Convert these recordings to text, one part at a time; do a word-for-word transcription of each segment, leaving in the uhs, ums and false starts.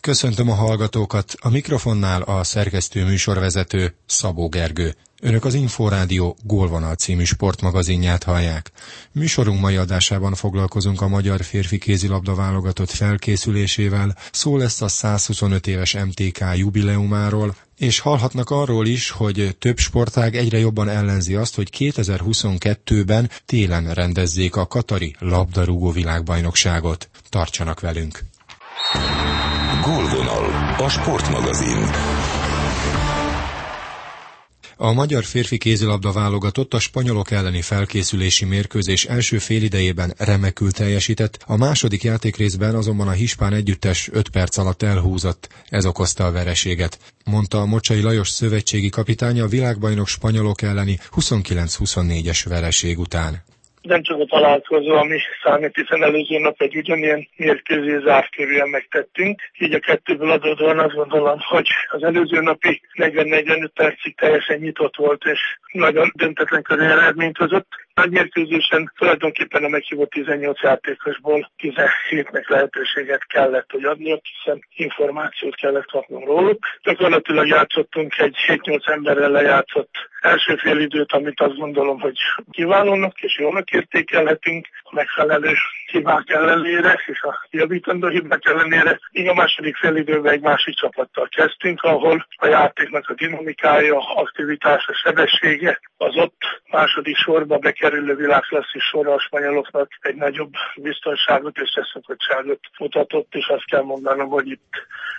Köszöntöm a hallgatókat, a mikrofonnál a szerkesztő műsorvezető Szabó Gergő. Önök az Inforádió Gólvonal című sportmagazinját hallják. Műsorunk mai adásában foglalkozunk a magyar férfi kézilabda válogatott felkészülésével, szó lesz a százhuszonöt éves em té ká jubileumáról, és hallhatnak arról is, hogy több sportág egyre jobban ellenzi azt, hogy kétezer-huszonkettőben télen rendezzék a katari labdarúgó világbajnokságot. Tartsanak velünk! Gólvonal, a sportmagazin. A magyar férfi kézilabda válogatott a spanyolok elleni felkészülési mérkőzés első félidejében remekül teljesített, a második játékrészben azonban a hispán együttes öt perc alatt elhúzott, ez okozta a vereséget, mondta a Mocsai Lajos szövetségi kapitány a világbajnok spanyolok elleni huszonkilenc huszonnégyes vereség után. Nem csak a találkozó, ami számít, hiszen előző nap egy ugyanilyen mérkőzés zártkörűen megtettünk. Így a kettőből adódóan azt gondolom, hogy az előző napi negyven-negyvenöt percig teljesen nyitott volt, és nagyon döntetlen körű eredményt hozott. Nagy mérkőzésen tulajdonképpen a meghívott tizennyolc játékosból tizenhétnek lehetőséget kellett, hogy adniak, hiszen információt kellett kapnunk róluk. Gyakorlatilag játszottunk egy hét-nyolc emberrel lejátszott első félidőt, amit azt gondolom, hogy kiválónak és jónak értékelhetünk a megfelelő hibák ellenére és a javítandó hibák ellenére. Így a második félidőben egy másik csapattal kezdtünk, ahol a játéknak a dinamikája, aktivitása, sebessége az ott második sorba bekerülő világklasszis sorra a spanyoloknak egy nagyobb biztonságot és összeszokottságot mutatott, és azt kell mondanom, hogy itt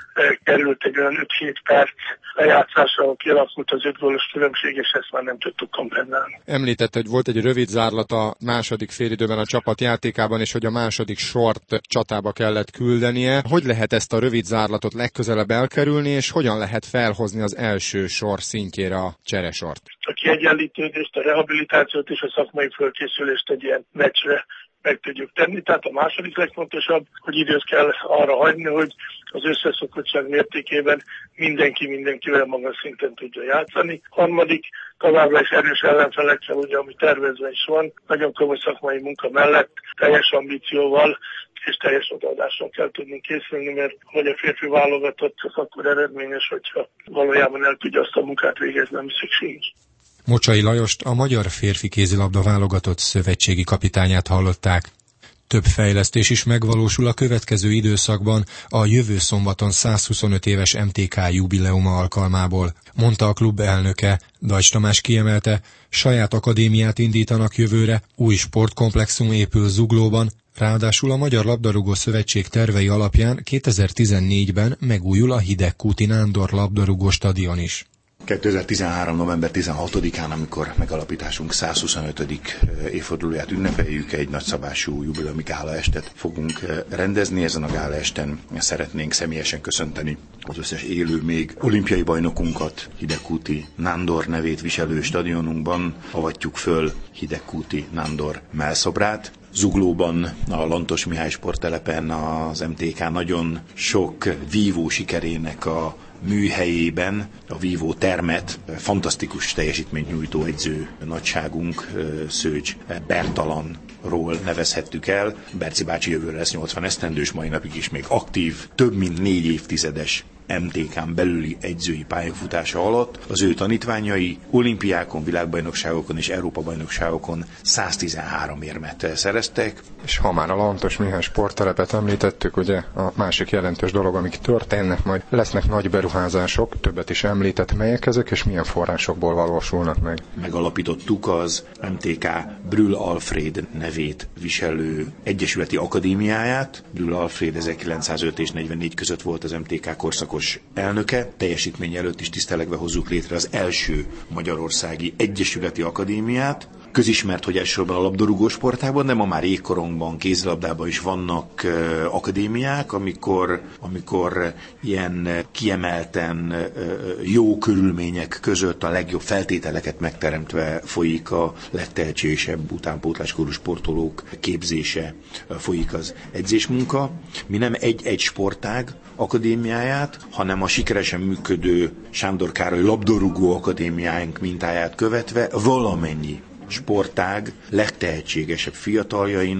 került egy olyan öt-hét perc lejátszásra, ahol kialakult az öt gólos különbség, és ezt már nem tudtuk kompenzálni. Említette, hogy volt egy rövid zárlat a második félidőben a csapat játékában, és hogy a második sort csatába kellett küldenie. Hogy lehet ezt a rövid zárlatot legközelebb elkerülni, és hogyan lehet felhozni az első sor szintjére a cseresort? A kiegyenlítődést, a rehabilitációt és a szakmai fölkészülést egy ilyen meccsre meg tudjuk tenni. Tehát a második legfontosabb, hogy időt kell arra hagyni, hogy az összeszokottság mértékében mindenki mindenkivel magas szinten tudja játszani. Harmadik, továbbra is erős ellenfelekkel, ugye, ami tervezve is van, nagyon komoly szakmai munka mellett, teljes ambícióval és teljes odaadással kell tudni készülni, mert hogy a férfi válogatott csak akkor eredményes, hogyha valójában el tudja azt a munkát végezni, ami szükséges. Mocsai Lajost, a magyar férfi kézilabda válogatott szövetségi kapitányát hallották. Több fejlesztés is megvalósul a következő időszakban a jövő szombaton százhuszonöt éves em té ká jubileuma alkalmából, mondta a klub elnöke. Dajcs Tamás kiemelte, saját akadémiát indítanak jövőre, új sportkomplexum épül Zuglóban, ráadásul a Magyar Labdarúgó Szövetség tervei alapján kétezer-tizennégyben megújul a Hidegkúti Nándor labdarúgó stadion is. kétezer-tizenhárom. november tizenhatodikán, amikor megalapításunk százhuszonötödik évfordulóját ünnepeljük, egy nagyszabású jubileumi gálaestet fogunk rendezni. Ezen a gálaesten szeretnénk személyesen köszönteni az összes élő még olimpiai bajnokunkat. Hidegkúti Nándor nevét viselő stadionunkban avatjuk föl Hidegkúti Nándor mellszobrát. Zuglóban, a Lantos Mihály sporttelepen az em té ká nagyon sok vívó sikerének a műhelyében a vívó termet fantasztikus teljesítményt nyújtó edző nagyságunk Szőcs Bertalanról nevezhettük el. Berci bácsi jövőre lesz nyolcvan esztendős, mai napig is még aktív, több mint négy évtizedes em té kán belüli edzői pályafutása alatt az ő tanítványai olimpiákon, világbajnokságokon és Európa-bajnokságokon száztizenhárom érmet szereztek. És ha már a Lantos Mihály sporttelepet említettük, ugye a másik jelentős dolog, amik történnek, majd lesznek nagy beruházások, többet is említett, melyek ezek és milyen forrásokból valósulnak meg. Megalapítottuk az em té ká Brühl Alfred nevét viselő egyesületi akadémiáját. Brühl Alfred ezerkilencszázöt és negyvennégy között volt az em té ká korszakos elnöke. Teljesítmény előtt is tisztelegve hozzuk létre az első magyarországi egyesületi akadémiát. Közismert, hogy elsősorban a labdarúgó sportágban, de ma már jégkorongban, kézilabdában is vannak uh, akadémiák, amikor, amikor ilyen kiemelten uh, jó körülmények között a legjobb feltételeket megteremtve folyik a legtehetségesebb utánpótláskorú sportolók képzése, uh, folyik az edzésmunka. Mi nem egy-egy sportág akadémiáját, hanem a sikeresen működő Sándor Károly labdarúgó akadémiáink mintáját követve valamennyi sportág legtehetségesebb fiataljainak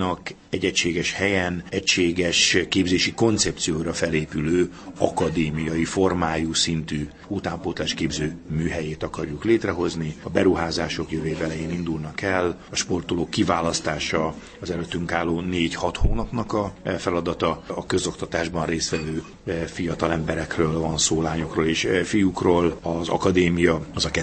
egy egységes helyen, egységes képzési koncepcióra felépülő akadémiai formájú szintű utánpótlás képző műhelyét akarjuk létrehozni. A beruházások jövő év elején indulnak el, a sportolók kiválasztása az előttünk álló négy-hat hónapnak a feladata. A közoktatásban résztvevő fiatal emberekről van szó, lányokról és fiúkról. Az akadémia az a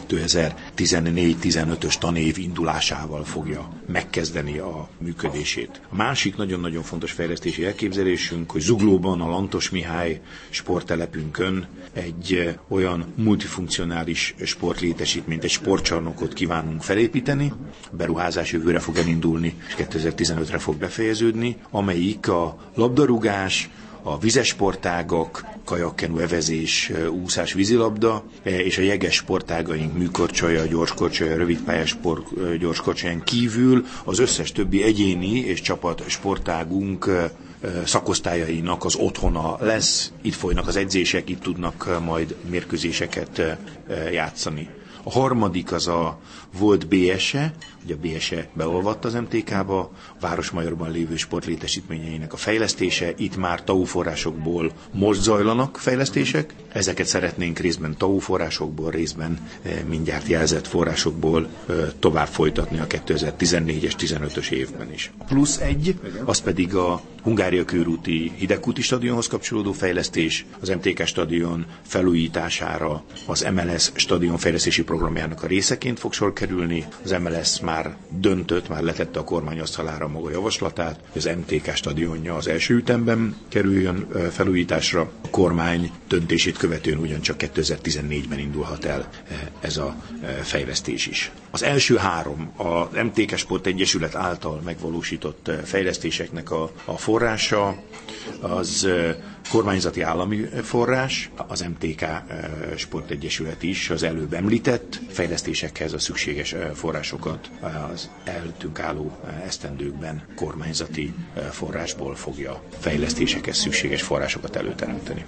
kétezer-tizennégy-tizenötös tanév indulásával fogja megkezdeni a működését. A másik nagyon-nagyon fontos fejlesztési elképzelésünk, hogy Zuglóban, a Lantos Mihály sporttelepünkön egy olyan multifunkcionális sportlétesítményt, egy sportcsarnokot kívánunk felépíteni. A beruházás jövőre fog elindulni, és kétezer-tizenötre fog befejeződni, amelyik a labdarúgás, a vizes sportágak, kajakkenu, evezés, úszás, vízilabda, és a jeges sportágaink, műkorcsolya, gyorskorcsolya, rövidpályás sport, gyorskorcsolyán kívül az összes többi egyéni és csapat sportágunk szakosztályainak az otthona lesz. Itt folynak az edzések, itt tudnak majd mérkőzéseket játszani. A harmadik az a volt bé es e, ugye a bé es e beolvadt az em té ká-ba, a Városmajorban lévő sportlétesítményeinek a fejlesztése. Itt már té á u forrásokból most zajlanak fejlesztések. Ezeket szeretnénk részben té á u forrásokból, részben mindjárt jelzett forrásokból tovább folytatni a kétezer-tizennégyes tizenötös évben is. A plusz egy, az pedig a Hungária körúti Hidegkúti stadionhoz kapcsolódó fejlesztés, az em té ká stadion felújítására az em el es stadion fejlesztési programjának a részeként fog sor kerülni. Az em el es már döntött, már letette a kormány asztalára maga javaslatát, hogy az em té ká stadionja az első ütemben kerüljön felújításra. A kormány döntését követően ugyancsak kétezer-tizennégyben indulhat el ez a fejlesztés is. Az első három az em té ká Sport Egyesület által megvalósított fejlesztéseknek a, a forrása, az kormányzati állami forrás, az em té ká Sportegyesület is az előbb említett fejlesztésekhez a szükséges forrásokat az előttünk álló esztendőkben kormányzati forrásból fogja fejlesztésekhez szükséges forrásokat előteremteni.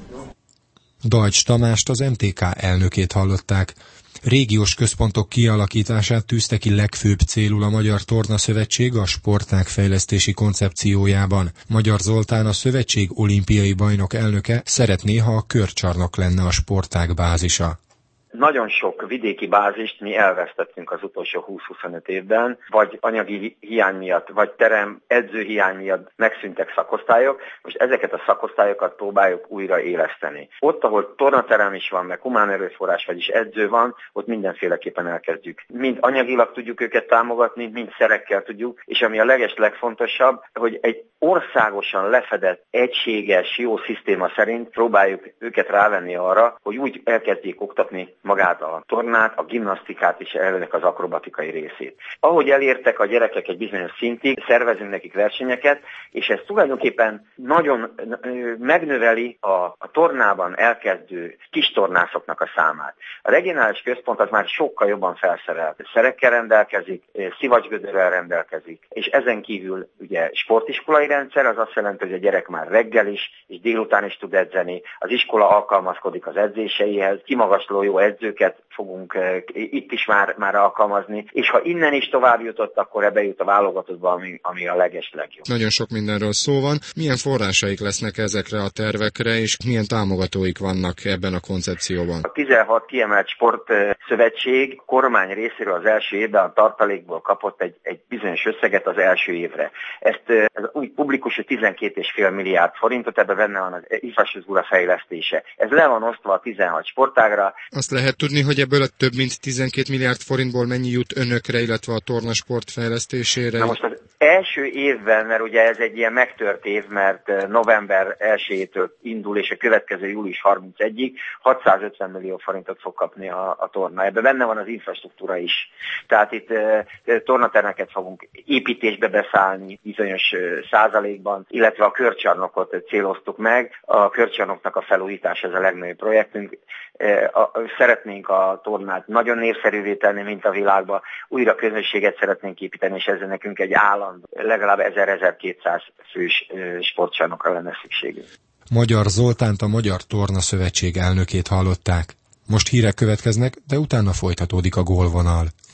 Dajcs Tamást, az em té ká elnökét hallották. Régiós központok kialakítását tűzte ki legfőbb célul a Magyar Torna Szövetség a sportág fejlesztési koncepciójában. Magyar Zoltán, a szövetség olimpiai bajnok elnöke, szeretné, ha a körcsarnok lenne a sportág bázisa. Nagyon sok vidéki bázist mi elvesztettünk az utolsó húsz-huszonöt évben, vagy anyagi hiány miatt, vagy terem, edző hiány miatt megszűntek szakosztályok. Most ezeket a szakosztályokat próbáljuk újra éleszteni. Ott, ahol tornaterem is van, meg humán erőforrás, vagyis edző van, ott mindenféleképpen elkezdjük. Mind anyagilag tudjuk őket támogatni, mind szerekkel tudjuk, és ami a leges legfontosabb, hogy egy országosan lefedett, egységes, jó szisztéma szerint próbáljuk őket rávenni arra, hogy úgy elkezdjék oktatni magát a tornát, a gimnasztikát és ennek az akrobatikai részét. Ahogy elértek a gyerekek egy bizonyos szintig, szervezünk nekik versenyeket, és ez tulajdonképpen nagyon megnöveli a, a tornában elkezdő kis tornászoknak a számát. A regionális központ az már sokkal jobban felszerelt. Szerekkel rendelkezik, szivacsgödörrel rendelkezik, és ezen kívül ugye sportiskolai rendszer, az azt jelenti, hogy a gyerek már reggel is, és délután is tud edzeni, az iskola alkalmazkodik az edzéseihez, kimagasló jó edzőket fogunk e, itt is már, már alkalmazni, és ha innen is tovább jutott, akkor ebbe jut a válogatottba, ami, ami a leges legjobb. Nagyon sok mindenről szó van. Milyen forrásaik lesznek ezekre a tervekre, és milyen támogatóik vannak ebben a koncepcióban? A tizenhat kiemelt sportszövetség kormány részéről az első évben a tartalékból kapott egy, egy bizonyos összeget az első évre. Ezt ez úgy publikus, hogy tizenkét egész öt milliárd forintot, ebben benne van az infrastruktúra fejlesztése. Ez le van osztva a tizenhat sportágra. Azt lehet tudni, hogy ebből a több mint tizenkét milliárd forintból mennyi jut önökre, illetve a tornasport fejlesztésére? Na most az első évben, mert ugye ez egy ilyen megtört év, mert november elsejétől indul, és a következő július harmincegyedikéig hatszázötven millió forintot fog kapni a, a torna. Ebben benne van az infrastruktúra is. Tehát itt e, tornatermeket fogunk építésbe beszállni bizonyos e, százalékban, illetve a körcsarnokot céloztuk meg. A körcsarnoknak a felújítása ez a legnagyobb projektünk. E, a, szeretnénk a tornát nagyon népszerűvé tenni, mint a világban. Újra közösséget szeretnénk építeni, és ezzel nekünk egy állandó, legalább ezer-ezerkétszáz fős e, sportcsarnokra lenne szükségünk. Magyar Zoltánt, a Magyar Torna Szövetség elnökét hallották. Most hírek következnek, de utána folytatódik a gólvonal.